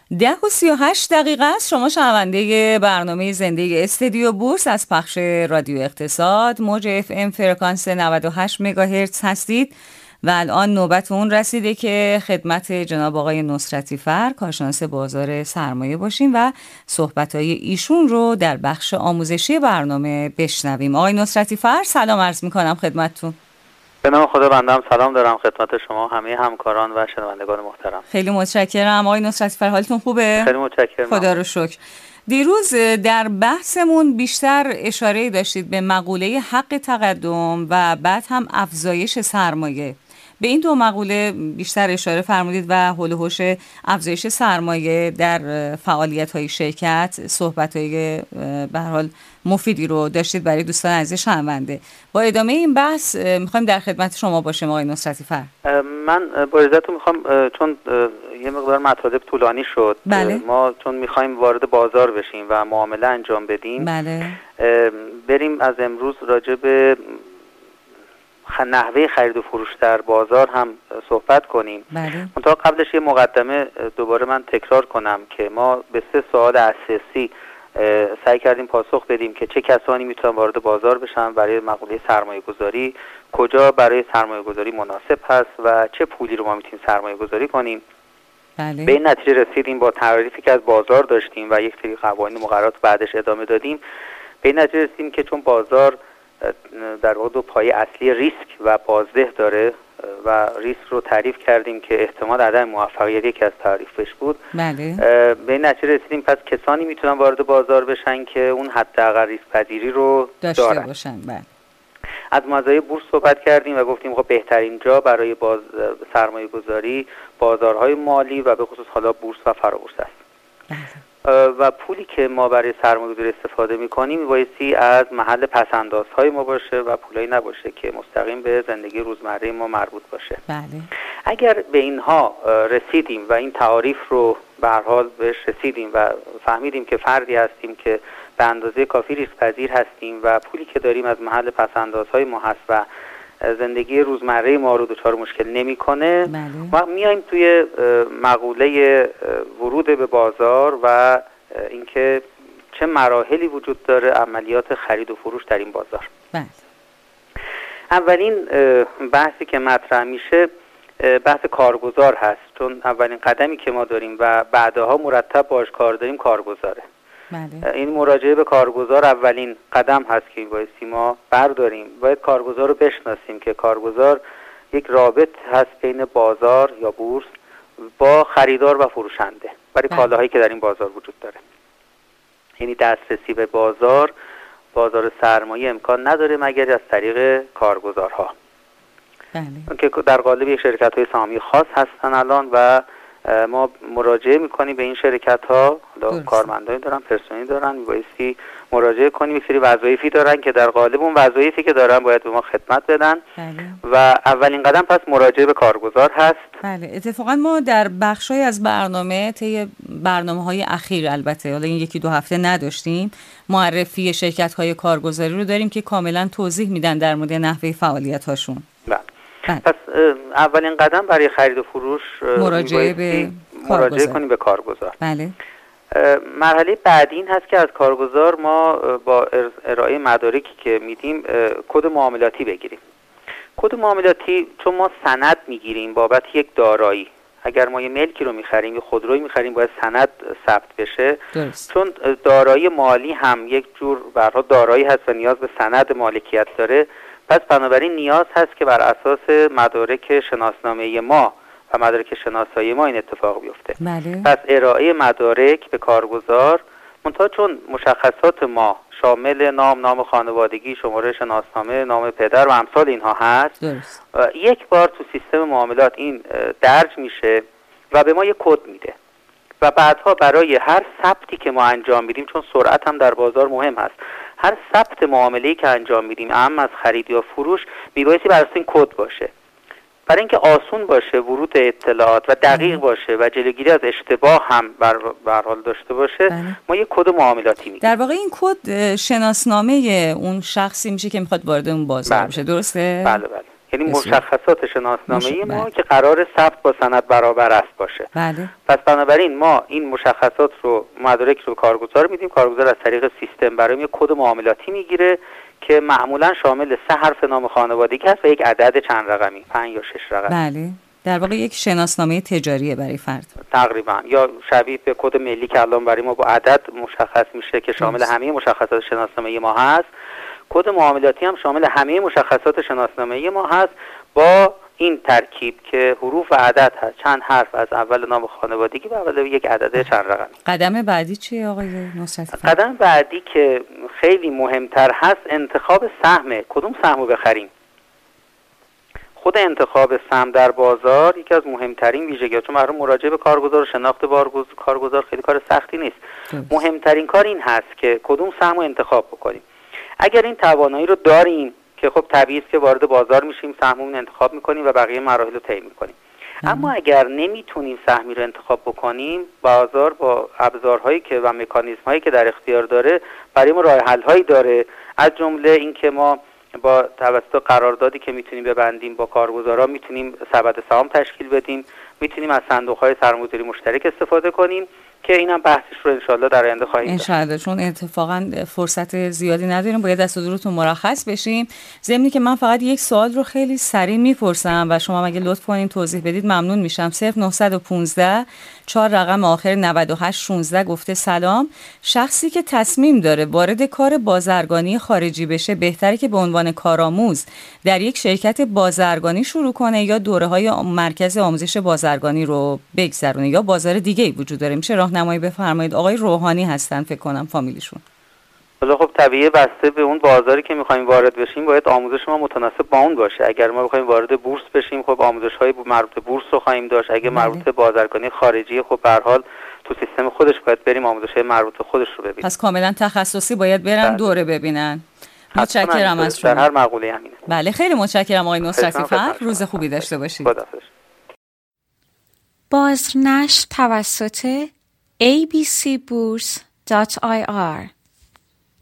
10:38 است. شما شنونده برنامه زندگی استودیو بورس از پخش رادیو اقتصاد موج FM فرکانس 98 مگاهرتز هستید و الان نوبت اون رسیده که خدمت جناب آقای نصرتی فر کارشناس بازار سرمایه باشیم و صحبت‌های ایشون رو در بخش آموزشی برنامه بشنویم. آقای نصرتی فر سلام عرض می‌کنم خدمتتون. به نام خدا بنده سلام دارم خدمت شما همه همکاران و شنوندگان محترم. خیلی متشکرم. آقای نصرتی فر حالتون خوبه؟ خیلی متشکرم. خدا رو شکر. دیروز در بحثمون بیشتر اشاره داشتید به مقوله حق تقدم و بعد هم افزایش سرمایه. به این دو مقوله بیشتر اشاره فرمودید و حول و حوش افزایش سرمایه در فعالیت‌های شرکت صحبت‌های به هر حال مفیدی رو داشتید برای دوستان عزیز شنونده. با ادامه این بحث می‌خوایم در خدمت شما باشیم آقای نصرتی فر. من با اجازهتون می‌خوام چون یه مقدار مطالب طولانی شد. بله. ما چون می‌خوایم وارد بازار بشیم و معامله انجام بدیم. بله. بریم از امروز راجع به نحوه خرید و فروش در بازار هم صحبت کنیم. بله. منتها قبلش یه مقدمه دوباره من تکرار کنم که ما به 3 سوال اساسی سعی کردیم پاسخ بدیم که چه کسانی میتونن وارد بازار بشن برای مقوله سرمایه گذاری، کجا برای سرمایه گذاری مناسب هست و چه پولی رو ما میتونیم سرمایه گذاری کنیم. بله. به این نتیجه رسیدیم با تعریفی که از بازار داشتیم و یک سری قوانین و مقررات بعدش ادامه دادیم. به این نتیجه رسیدیم که چون بازار در واقع دو پایه اصلی ریسک و بازده داره و ریسک رو تعریف کردیم که احتمال عدم موفقیت یکی از تعریفش بود. بله. به این نتیجه رسیدیم پس کسانی میتونن وارد بازار بشن که اون حداقل ریسک پذیری رو داشته باشن. بله. از مزایای بورس صحبت کردیم و گفتیم خب بهترین جا برای سرمایه گذاری بازارهای مالی و به خصوص حالا بورس و فرابورس است. بله. و پولی که ما برای سرمایه‌گذاری استفاده می‌کنیم میبایستی از محل پس‌اندازهای ما باشه و پولایی نباشه که مستقیم به زندگی روزمره ما مربوط باشه. بله. اگر به اینها رسیدیم و این تعاریف رو به هر حال بهش رسیدیم و فهمیدیم که فردی هستیم که به اندازه کافی ریسک پذیر هستیم و پولی که داریم از محل پس‌اندازهای ما هست و زندگی روزمره ما رو دچار مشکل نمی‌کنه، ما میایم توی مقوله ورود به بازار و اینکه چه مراحلی وجود داره عملیات خرید و فروش در این بازار. بله. اولین بحثی که مطرح میشه بحث کارگزار هست، چون اولین قدمی که ما داریم و بعدها مرتب باش کار داریم کارگزاره. بله. این مراجعه به کارگزار اولین قدم هست که بایستی ما برداریم. باید کارگزار رو بشناسیم که کارگزار یک رابط هست بین بازار یا بورس با خریدار و فروشنده برای کالاهایی که در این بازار وجود داره. یعنی دسترسی به بازار سرمایه امکان نداره مگر از طریق کارگزارها. بله. که در قالب یک شرکت‌های سهامی خاص هستن الان و ما مراجعه میکنیم به این شرکت ها. کارمندانی دارن، پرسنلی دارن، میبایستی مراجعه کنیم. یک سری وظایفی دارن که در قالب اون وظایفی که دارن باید به ما خدمت بدن. بله. و اولین قدم پس مراجعه به کارگزار هست. بله. اتفاقا ما در بخشای از برنامه طی برنامه‌های اخیر البته حالا این 1-2 هفته نداشتیم معرفی شرکت‌های کارگزاری رو داریم که کاملا توضیح میدن در مورد نحوه فعالیت‌هاشون. بله. پس اولین قدم برای خرید و فروش مراجعه کنیم به کارگزار. بله. مرحله بعدی این هست که از کارگزار ما با ارائه مدارکی که میدیم کد معاملاتی بگیریم. کد معاملاتی چون ما سند میگیریم بابت یک دارایی، اگر ما یه ملکی رو میخریم یه خودرویی میخریم باید سند ثبت بشه. درست. چون دارایی مالی هم یک جور به هر حال دارایی هست و نیاز به سند مالکیت داره، پس بنابراین نیاز هست که بر اساس مدارک شناسنامه ما و مدارک شناسایی ما این اتفاق بیفته. بله. پس ارائه مدارک به کارگزار، منتها چون مشخصات ما شامل نام خانوادگی، شماره شناسنامه، نام پدر و امثال اینها هست. درست. یک بار تو سیستم معاملات این درج میشه و به ما یک کد میده و بعدها برای هر ثبتی که ما انجام میدیم، چون سرعت هم در بازار مهم هست، هر ثبت معامله‌ای که انجام میدیم اهم از خرید یا فروش میبایستی بر اساس این کد باشه، برای اینکه آسون باشه ورود اطلاعات و دقیق باشه و جلوگیری از اشتباه هم بر حال داشته باشه. ما یک کد معاملاتی میدیم. در واقع این کد شناسنامه اون شخصی میشه که میخواد وارد اون بازار بشه. درسته؟ بله بله. یعنی مشخصات شناسنامه‌ای ما که قرار ثبت با سند برابر است باشه. بله. پس بنابراین ما این مشخصات رو، مدارک رو کارگزار میدیم. کارگزار از طریق سیستم برای یک کد معاملاتی میگیره که معمولا شامل 3 حرف نام خانوادگی است و یک عدد چند رقمی، 5 یا 6 رقمی. بله. در واقع یک شناسنامه تجاریه برای فرد. تقریبا، یا شبیه به کد ملی که الان برای ما با عدد مشخص میشه که شامل همه مشخصات شناسنامه ما هست. کد معاملاتی هم شامل همه مشخصات شناسنامه ما هست با این ترکیب که حروف و عدد هست، چند حرف از اول نام خانوادگی و اول یک عدد چند رقمی. قدم بعدی چیه آقای نصرتی؟ قدم بعدی که خیلی مهمتر هست انتخاب سهمه. کدوم سهمو بخریم؟ خود انتخاب سهم در بازار یکی از مهمترین ویژگی‌ها، چون برای مراجعه به کارگزار و شناخت کارگزار خیلی کار سختی نیست. مهمترین کار این هست که کدوم سهمو انتخاب بکنیم. اگر این توانایی رو داریم که خب طبیعیه که وارد بازار میشیم، سهممون انتخاب میکنیم و بقیه مراحل رو طی میکنیم. اما اگر نمیتونیم سهمی رو انتخاب بکنیم، بازار با ابزارهایی که و مکانیزم‌هایی که در اختیار داره برای ما راه حل‌هایی داره، از جمله اینکه ما با توسط قراردادی که میتونیم ببندیم با کارگزارا میتونیم سبد سهام تشکیل بدیم، میتونیم از صندوق‌های سرمایه‌گذاری مشترک استفاده کنیم که اینم بحثش رو انشالله در آینده خواهیم داشت. انشالله، چون اتفاقا فرصت زیادی نداریم، باید دست و دورتون مرخص بشیم. ضمنی که من فقط یک سوال رو خیلی سریع میپرسم و شما اگه لطف کنین توضیح بدید ممنون میشم. 0915 4 رقم آخر 9816 گفته سلام، شخصی که تصمیم داره وارد کار بازرگانی خارجی بشه بهتره که به عنوان کارآموز در یک شرکت بازرگانی شروع کنه یا دوره‌های مرکز آموزش بازرگانی رو بگذرونه یا بازار دیگه‌ای وجود داره؟ میشه راهنمایی بفرمایید؟ آقای روحانی هستن فکر کنم فامیلیشون. حالا خب طبیعیه بسته به اون بازاری که می‌خوایم وارد بشیم باید آموزش ما متناسب با اون باشه. اگر ما بخوایم وارد بورس بشیم خب آموزش‌های مربوط به بورس رو خواهیم داشت. اگه مربوط به بازرگانی خارجی خب به هر حال تو سیستم خودش باید بریم آموزش‌های مربوط به خودش رو ببینیم. پس کاملا تخصصی باید برن دوره ببینن. متشکرم از شما. در هر مقوله همینه. بله خیلی متشکرم آقای نصرتی فرد. روز خوبی داشته باشید. خداحافظ. بازنشر توسط abcburs.ir